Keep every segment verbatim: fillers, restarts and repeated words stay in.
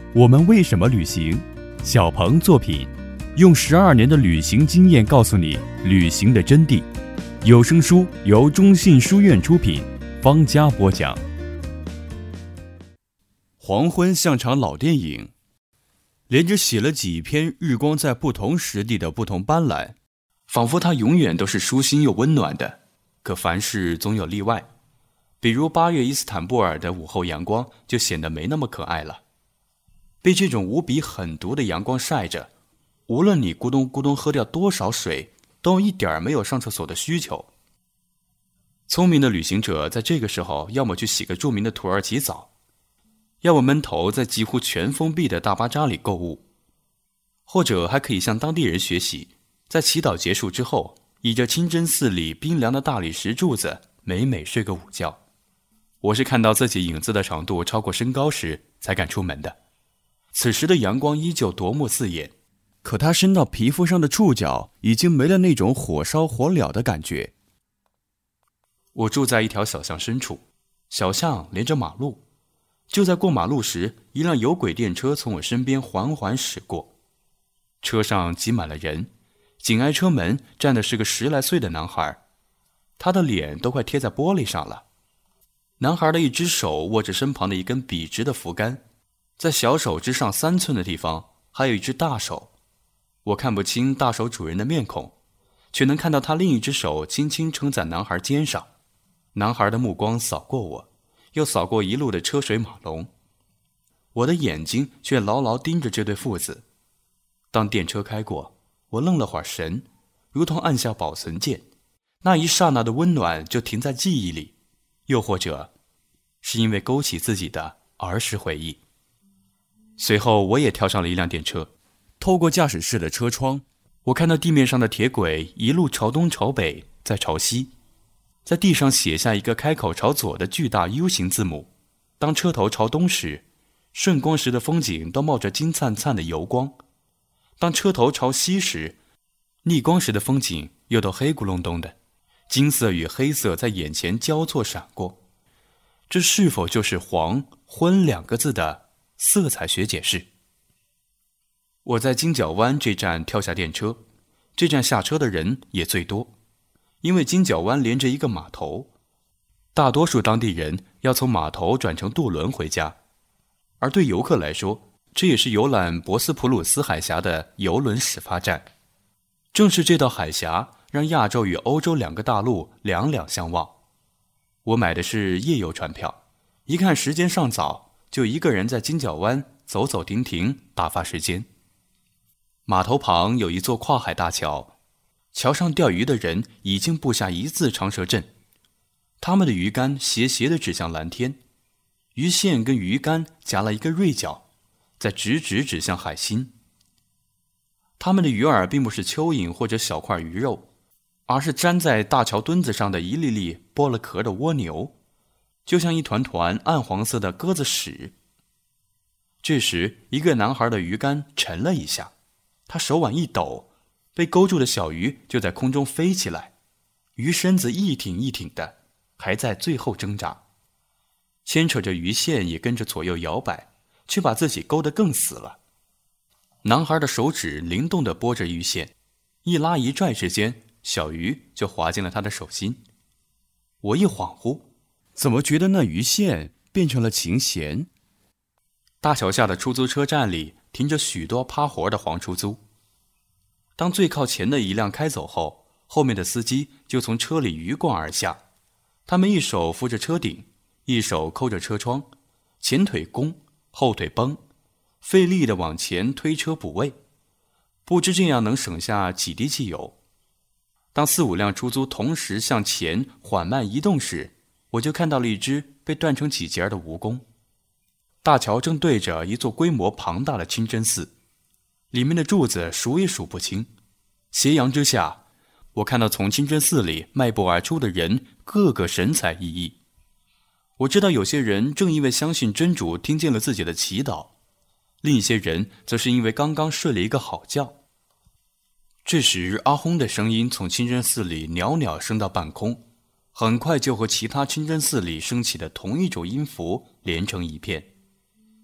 我们为什么旅行？小鹏作品，用十二年的旅行经验告诉你旅行的真谛。有声书由中信书院出品，方家播讲。黄昏像场老电影，连着写了几篇日光在不同时地的不同斑斓，仿佛它永远都是舒心又温暖的。可凡事总有例外，比如八月伊斯坦布尔的午后阳光就显得没那么可爱了。被这种无比狠毒的阳光晒着，无论你咕咚咕咚喝掉多少水，都一点没有上厕所的需求。聪明的旅行者在这个时候要么去洗个著名的土耳其澡，要么闷头在几乎全封闭的大巴扎里购物，或者还可以向当地人学习，在祈祷结束之后，倚着清真寺里冰凉的大理石柱子美美睡个午觉。我是看到自己影子的长度超过身高时才敢出门的。此时的阳光依旧夺目刺眼，可它伸到皮肤上的触角已经没了那种火烧火燎的感觉。我住在一条小巷深处，小巷连着马路，就在过马路时，一辆有轨电车从我身边缓缓驶过，车上挤满了人，紧挨车门站的是个十来岁的男孩，他的脸都快贴在玻璃上了。男孩的一只手握着身旁的一根笔直的扶杆，在小手之上三寸的地方还有一只大手，我看不清大手主人的面孔，却能看到他另一只手轻轻撑在男孩肩上。男孩的目光扫过我，又扫过一路的车水马龙，我的眼睛却牢牢盯着这对父子。当电车开过，我愣了会儿神，如同按下保存键，那一刹那的温暖就停在记忆里，又或者是因为勾起自己的儿时回忆。随后我也跳上了一辆电车，透过驾驶室的车窗，我看到地面上的铁轨一路朝东朝北再朝西，在地上写下一个开口朝左的巨大 U 型字母。当车头朝东时，顺光时的风景都冒着金灿灿的油光，当车头朝西时，逆光时的风景又都黑咕隆咚的，金色与黑色在眼前交错闪过。这是否就是黄昏两个字的色彩学解释？我在金角湾这站跳下电车，这站下车的人也最多，因为金角湾连着一个码头，大多数当地人要从码头转乘渡轮回家，而对游客来说，这也是游览博斯普鲁斯海峡的游轮始发站。正是这道海峡让亚洲与欧洲两个大陆两两相望。我买的是夜游船票，一看时间尚早，就一个人在金角湾走走停停打发时间。码头旁有一座跨海大桥，桥上钓鱼的人已经布下一字长蛇阵，他们的鱼竿斜斜地指向蓝天，鱼线跟鱼竿夹了一个锐角，在直直指向海心。他们的鱼饵并不是蚯蚓或者小块鱼肉，而是粘在大桥墩子上的一粒粒剥了壳的蜗牛，就像一团团暗黄色的鸽子屎。这时一个男孩的鱼竿沉了一下，他手腕一抖，被勾住的小鱼就在空中飞起来，鱼身子一挺一挺的，还在最后挣扎，牵扯着鱼线也跟着左右摇摆，却把自己勾得更死了。男孩的手指灵动地拨着鱼线，一拉一拽之间，小鱼就滑进了他的手心。我一恍惚，怎么觉得那鱼线变成了琴弦？大桥下的出租车站里停着许多趴活的黄出租。当最靠前的一辆开走后，后面的司机就从车里鱼贯而下，他们一手扶着车顶，一手抠着车窗，前腿弓，后腿绷，费力地往前推车补位，不知这样能省下几滴汽油。当四五辆出租同时向前缓慢移动时，我就看到了一只被断成几截的蜈蚣。大桥正对着一座规模庞大的清真寺，里面的柱子数也数不清。斜阳之下，我看到从清真寺里迈步而出的人个个神采奕奕。我知道有些人正因为相信真主听见了自己的祈祷，另一些人则是因为刚刚睡了一个好觉。这时阿訇的声音从清真寺里袅袅升到半空，很快就和其他清真寺里升起的同一种音符连成一片。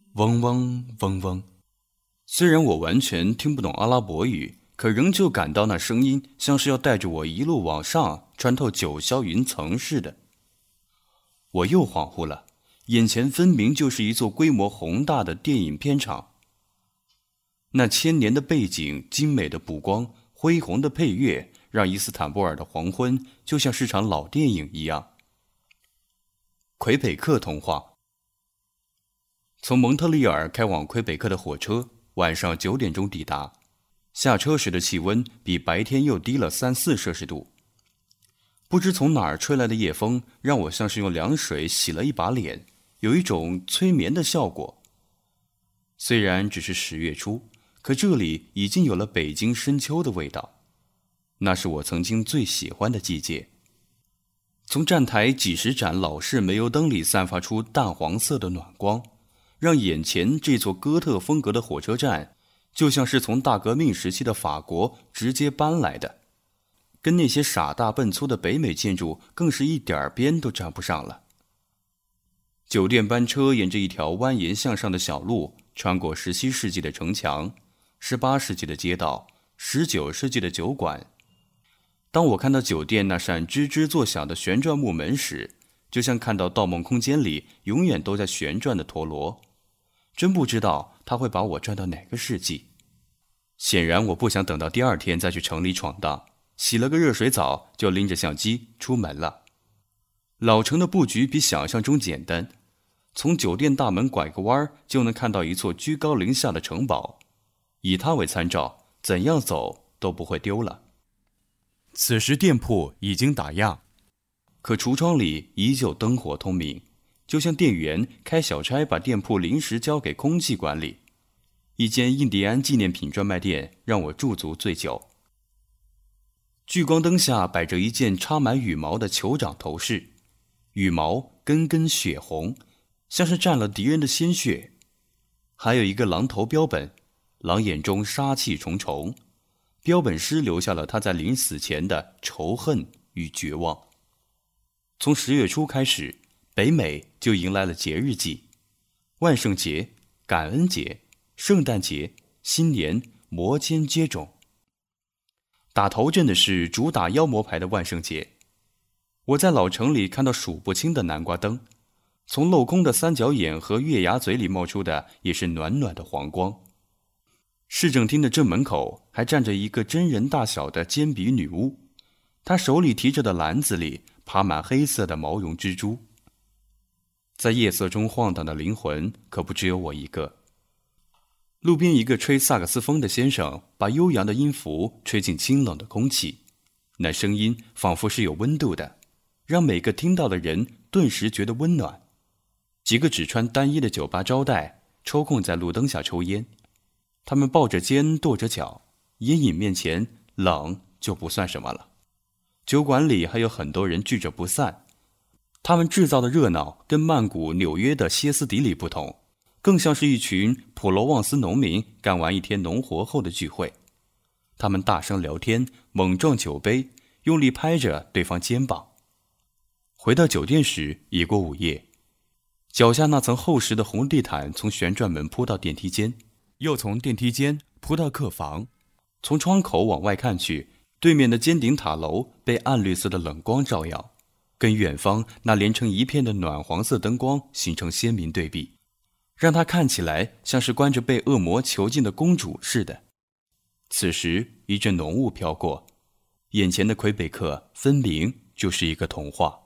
嗡嗡嗡嗡。虽然我完全听不懂阿拉伯语，可仍旧感到那声音像是要带着我一路往上，穿透九霄云层似的。我又恍惚了，眼前分明就是一座规模宏大的电影片场。那千年的背景，精美的补光，恢宏的配乐，让伊斯坦布尔的黄昏就像是场老电影一样。魁北克童话。从蒙特利尔开往魁北克的火车晚上九点钟抵达，下车时的气温比白天又低了三四摄氏度。不知从哪儿吹来的夜风，让我像是用凉水洗了一把脸，有一种催眠的效果。虽然只是十月初，可这里已经有了北京深秋的味道，那是我曾经最喜欢的季节。从站台几十盏老式煤油灯里散发出淡黄色的暖光，让眼前这座哥特风格的火车站就像是从大革命时期的法国直接搬来的，跟那些傻大笨粗的北美建筑更是一点边都沾不上了。酒店班车沿着一条蜿蜒向上的小路，穿过十七世纪的城墙、十八世纪的街道、十九世纪的酒馆。当我看到酒店那扇吱吱作响的旋转木门时，就像看到《盗梦空间》里永远都在旋转的陀螺，真不知道它会把我转到哪个世纪。显然我不想等到第二天再去城里闯荡，洗了个热水澡就拎着相机出门了。老城的布局比想象中简单，从酒店大门拐个弯就能看到一座居高临下的城堡，以它为参照，怎样走都不会丢了。此时店铺已经打烊，可橱窗里依旧灯火通明，就像店员开小差把店铺临时交给空气管理。一间印第安纪念品专卖店让我驻足最久。聚光灯下摆着一件插满羽毛的酋长头饰，羽毛根根血红，像是沾了敌人的鲜血。还有一个狼头标本，狼眼中杀气重重，标本师留下了他在临死前的仇恨与绝望。从十月初开始，北美就迎来了节日季，万圣节、感恩节、圣诞节、新年、摩肩接踵。打头阵的是主打妖魔牌的万圣节。我在老城里看到数不清的南瓜灯，从镂空的三角眼和月牙嘴里冒出的也是暖暖的黄光。市政厅的正门口还站着一个真人大小的尖鼻女巫，她手里提着的篮子里爬满黑色的毛绒蜘蛛。在夜色中晃荡的灵魂可不只有我一个。路边一个吹萨克斯风的先生把悠扬的音符吹进清冷的空气，那声音仿佛是有温度的，让每个听到的人顿时觉得温暖。几个只穿单衣的酒吧招待抽空在路灯下抽烟，他们抱着肩跺着脚，烟瘾面前冷就不算什么了。酒馆里还有很多人聚着不散，他们制造的热闹跟曼谷、纽约的歇斯底里不同，更像是一群普罗旺斯农民干完一天农活后的聚会。他们大声聊天，猛撞酒杯，用力拍着对方肩膀。回到酒店时已过午夜，脚下那层厚实的红地毯从旋转门铺到电梯间，又从电梯间铺到客房。从窗口往外看去，对面的尖顶塔楼被暗绿色的冷光照耀，跟远方那连成一片的暖黄色灯光形成鲜明对比，让它看起来像是关着被恶魔囚禁的公主似的。此时一阵浓雾飘过，眼前的魁北克分明就是一个童话。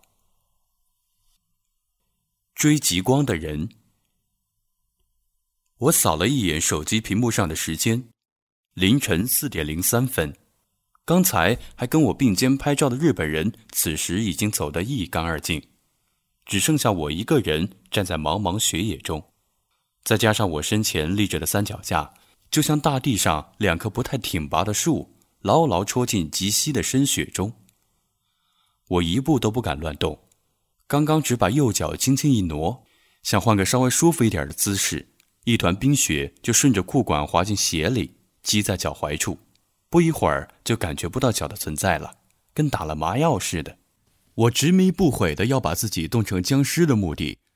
追极光的人。我扫了一眼手机屏幕上的时间，凌晨四点零三分。刚才还跟我并肩拍照的日本人，此时已经走得一干二净，只剩下我一个人站在茫茫雪野中。再加上我身前立着的三脚架，就像大地上两棵不太挺拔的树，牢牢戳进极稀的深雪中。我一步都不敢乱动，刚刚只把右脚轻轻一挪，想换个稍微舒服一点的姿势，一团冰雪就顺着裤管滑进鞋里，积在脚踝处，不一会儿就感觉不到脚的存在了，跟打了麻药似的。我执迷不悔的要把自己冻成僵尸的目的，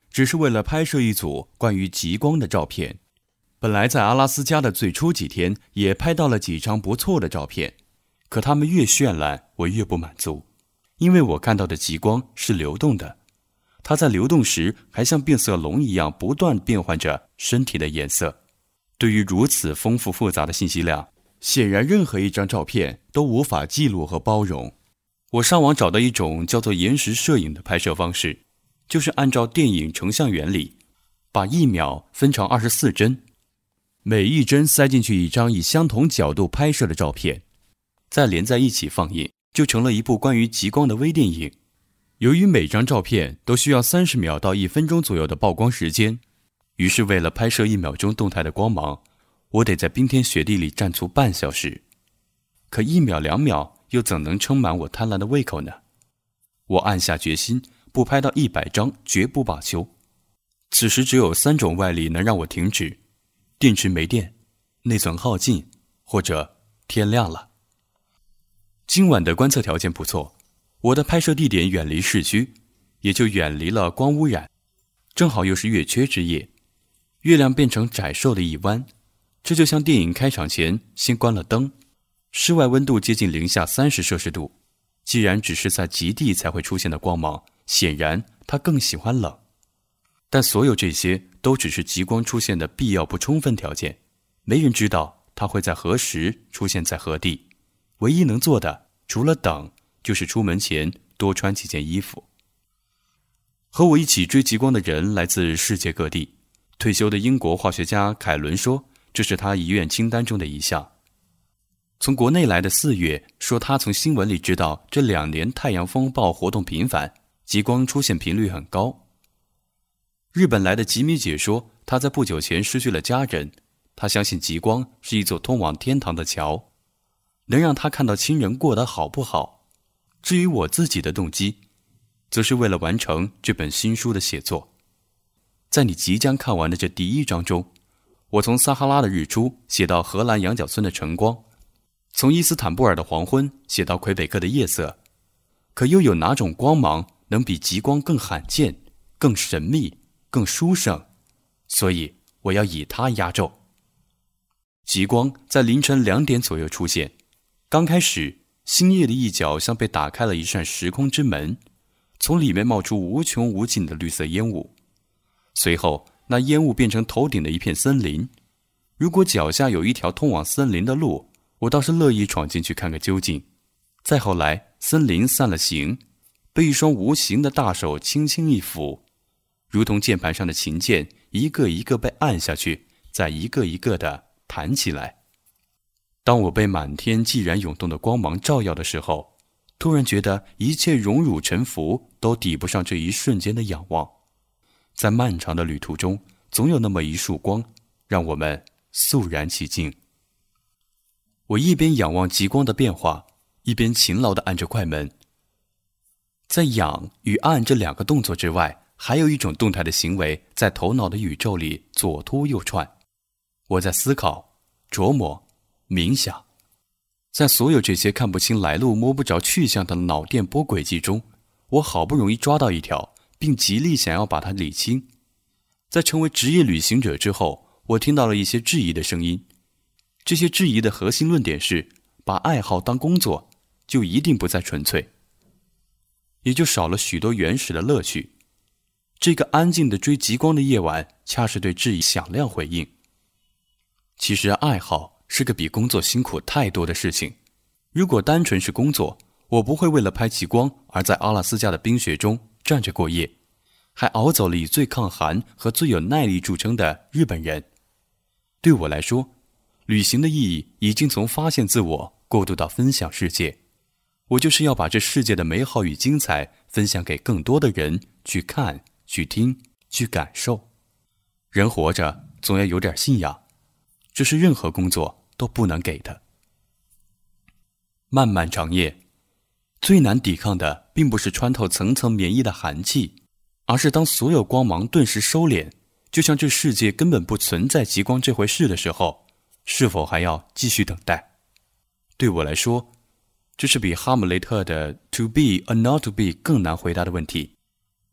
只是为了拍摄一组关于极光的照片。本来在阿拉斯加的最初几天也拍到了几张不错的照片，可它们越绚烂，我越不满足，因为我看到的极光是流动的，它在流动时还像变色龙一样不断变换着身体的颜色。对于如此丰富复杂的信息量，显然任何一张照片都无法记录和包容。我上网找到一种叫做延时摄影的拍摄方式，就是按照电影成像原理，把一秒分成二十四帧，每一帧塞进去一张以相同角度拍摄的照片，再连在一起放映，就成了一部关于极光的微电影。由于每张照片都需要三十秒到一分钟左右的曝光时间，于是为了拍摄一秒钟动态的光芒，我得在冰天雪地里站足半小时。可一秒两秒又怎能撑满我贪婪的胃口呢？我暗下决心，不拍到一百张绝不罢休。此时只有三种外力能让我停止：电池没电、内存耗尽，或者天亮了。今晚的观测条件不错，我的拍摄地点远离市区，也就远离了光污染。正好又是月缺之夜，月亮变成窄瘦的一弯，这就像电影开场前先关了灯。室外温度接近零下三十摄氏度，既然只是在极地才会出现的光芒，显然它更喜欢冷。但所有这些都只是极光出现的必要不充分条件，没人知道它会在何时出现在何地。唯一能做的，除了等，就是出门前多穿几件衣服。和我一起追极光的人来自世界各地。退休的英国化学家凯伦说，这是他遗愿清单中的一项。从国内来的四月说，他从新闻里知道这两年太阳风暴活动频繁，极光出现频率很高。日本来的吉米姐说，她在不久前失去了家人，她相信极光是一座通往天堂的桥，能让她看到亲人过得好不好。至于我自己的动机，则是为了完成这本新书的写作。在你即将看完的这第一章中，我从撒哈拉的日出写到荷兰羊角村的晨光，从伊斯坦布尔的黄昏写到魁北克的夜色。可又有哪种光芒能比极光更罕见、更神秘、更殊胜？所以我要以它压轴。极光在凌晨两点左右出现，刚开始，星夜的一角像被打开了一扇时空之门，从里面冒出无穷无尽的绿色烟雾。随后，那烟雾变成头顶的一片森林。如果脚下有一条通往森林的路，我倒是乐意闯进去看个究竟。再后来，森林散了形，被一双无形的大手轻轻一抚，如同键盘上的琴键，一个一个被按下去，再一个一个地弹起来。当我被满天寂然涌动的光芒照耀的时候，突然觉得一切荣辱沉浮都抵不上这一瞬间的仰望。在漫长的旅途中，总有那么一束光，让我们肃然起敬。我一边仰望极光的变化，一边勤劳地按着快门。在仰与按这两个动作之外，还有一种动态的行为在头脑的宇宙里左突右窜。我在思考、琢磨、冥想。在所有这些看不清来路、摸不着去向的脑电波轨迹中，我好不容易抓到一条，并极力想要把它理清。在成为职业旅行者之后，我听到了一些质疑的声音。这些质疑的核心论点是，把爱好当工作，就一定不再纯粹，也就少了许多原始的乐趣。这个安静的追极光的夜晚，恰是对质疑响亮回应。其实爱好是个比工作辛苦太多的事情。如果单纯是工作，我不会为了拍极光而在阿拉斯加的冰雪中站着过夜，还熬走了以最抗寒和最有耐力著称的日本人。对我来说，旅行的意义已经从发现自我过渡到分享世界。我就是要把这世界的美好与精彩分享给更多的人去看、去听、去感受。人活着总要有点信仰，这是任何工作都不能给的。漫漫长夜，最难抵抗的并不是穿透层层棉衣的寒气，而是当所有光芒顿时收敛，就像这世界根本不存在极光这回事的时候，是否还要继续等待？对我来说，这是比哈姆雷特的 to be or not to be 更难回答的问题。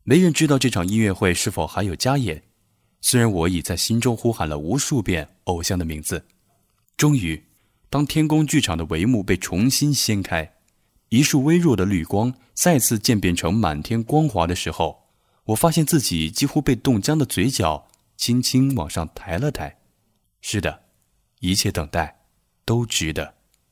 没人知道这场音乐会是否还有加演，虽然我已在心中呼喊了无数遍偶像的名字。终于，当天宫剧场的帷幕被重新掀开，一束微弱的绿光再次渐变成满天光华的时候，我发现自己几乎被冻僵的嘴角轻轻往上抬了抬。是的，一切等待都值得。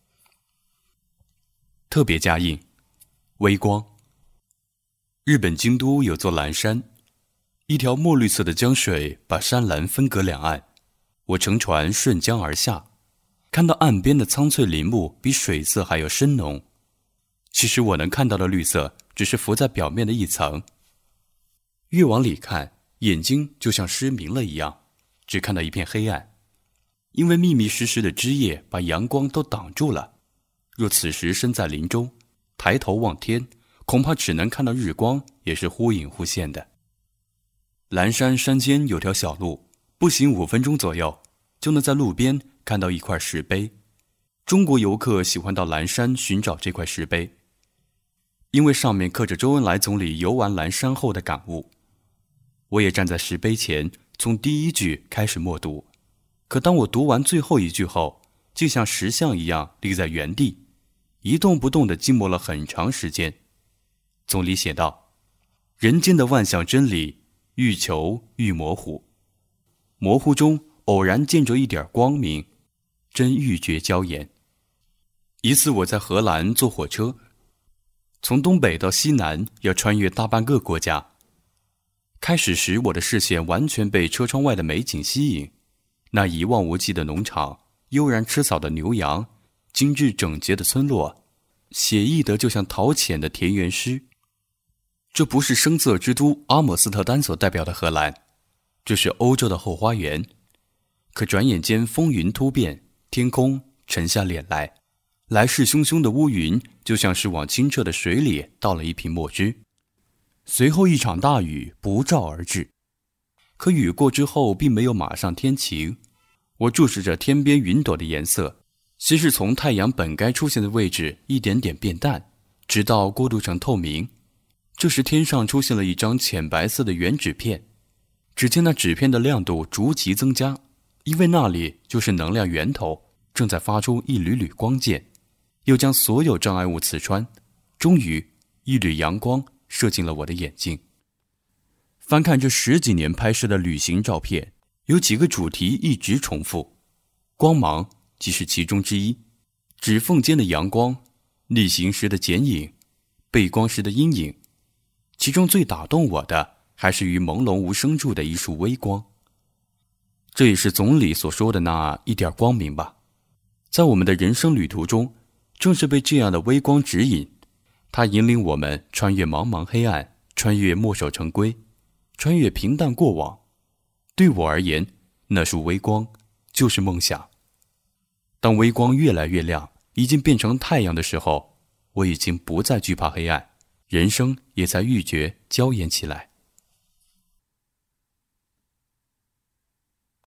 特别加映，微光。日本京都有座蓝山，一条墨绿色的江水把山岚分隔两岸。我乘船顺江而下，看到岸边的苍翠林木比水色还要深浓。其实我能看到的绿色只是浮在表面的一层，越往里看，眼睛就像失明了一样，只看到一片黑暗，因为密密实实的枝叶把阳光都挡住了。若此时身在林中，抬头望天，恐怕只能看到日光，也是忽隐忽现的。蓝山山间有条小路，步行五分钟左右，就能在路边看到一块石碑。中国游客喜欢到蓝山寻找这块石碑，因为上面刻着周恩来总理游玩蓝山后的感悟。我也站在石碑前，从第一句开始默读，可当我读完最后一句后，竟像石像一样立在原地，一动不动地静默了很长时间。总理写道：人间的万象真理，愈求愈模糊，模糊中偶然见着一点光明，真欲绝娇颜。一次我在荷兰坐火车，从东北到西南要穿越大半个国家。开始时我的视线完全被车窗外的美景吸引，那一望无际的农场，悠然吃草的牛羊，精致整洁的村落，写意得就像陶潜的田园诗。这不是声色之都阿姆斯特丹所代表的荷兰，这是欧洲的后花园。可转眼间风云突变，天空沉下脸来，来势汹汹的乌云就像是往清澈的水里倒了一瓶墨汁。随后一场大雨不照而至，可雨过之后并没有马上天晴。我注视着天边云朵的颜色，先是从太阳本该出现的位置一点点变淡，直到过渡成透明。这时天上出现了一张浅白色的圆纸片，只见那纸片的亮度逐级增加，因为那里就是能量源头，正在发出一缕缕光剑，又将所有障碍物刺穿。终于一缕阳光射进了我的眼睛。翻看这十几年拍摄的旅行照片，有几个主题一直重复，光芒即是其中之一。指缝间的阳光，逆行时的剪影，背光时的阴影。其中最打动我的还是于朦胧无声处的一束微光。这也是总理所说的那一点光明吧。在我们的人生旅途中，正是被这样的微光指引，它引领我们穿越茫茫黑暗，穿越墨守成规，穿越平淡过往。对我而言，那束微光就是梦想。当微光越来越亮，已经变成太阳的时候，我已经不再惧怕黑暗，人生也才愈觉娇艳起来。